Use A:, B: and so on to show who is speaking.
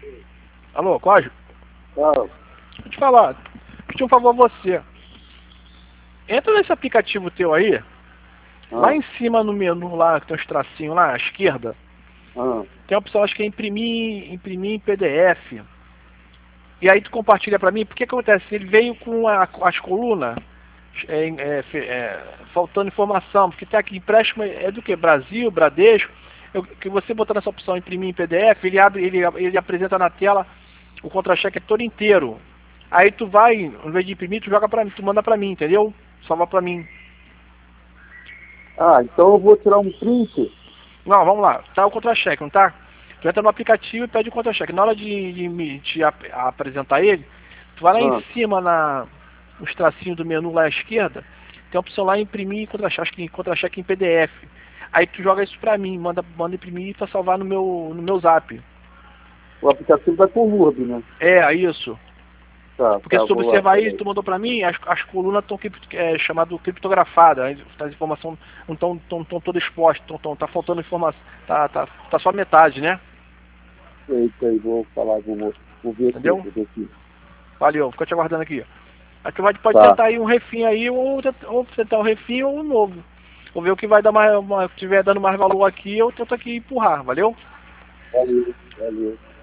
A: Alô, Código?
B: Fala.
A: Deixa eu te falar. Pedir um favor a você. Entra nesse aplicativo teu aí. Lá
B: Ah,
A: em cima no menu, lá, que tem uns tracinhos lá, à esquerda.
B: ah.
A: Tem a opção, acho que é imprimir em PDF. E aí tu compartilha pra mim. Porque que acontece? Ele veio com as colunas faltando informação. Porque tem aqui, empréstimo é do que? Brasil, Bradesco. Que você botando essa opção imprimir em PDF, ele apresenta na tela o contra-cheque todo inteiro. Aí tu vai, ao invés de imprimir, tu joga pra mim, tu manda pra mim, entendeu? Salva pra mim.
B: Ah, então eu vou tirar um print.
A: Não, vamos lá. Tá o contra-cheque, não tá? Tu entra no aplicativo e pede o contra-cheque. Na hora de me te apresentar ele, tu vai lá em
B: Ah,
A: cima nos tracinhos do menu lá à esquerda, tem a opção lá imprimir contra-cheque, acho que contra-cheque em PDF. Aí tu joga isso pra mim, manda imprimir pra salvar no meu zap.
B: o aplicativo vai por Word, né?
A: É, isso.
B: Tá,
A: Porque
B: tá,
A: se
B: eu
A: tu
B: vou lá,
A: observar aí,
B: peraí.
A: tu mandou pra mim, as colunas estão chamado criptografadas, as informações não estão todas expostas, tá faltando informação, tá só metade, né?
B: Eita, aí, vou falar, vou ver aqui,
A: Entendeu?
B: vou ver aqui.
A: Valeu, fica te aguardando aqui. Aí tu pode
B: Tá,
A: tentar aí um refim aí, ou tentar um refim ou um novo. Vou ver o que vai dar mais, se tiver dando mais valor aqui, eu tento aqui empurrar, valeu?
B: valeu, valeu.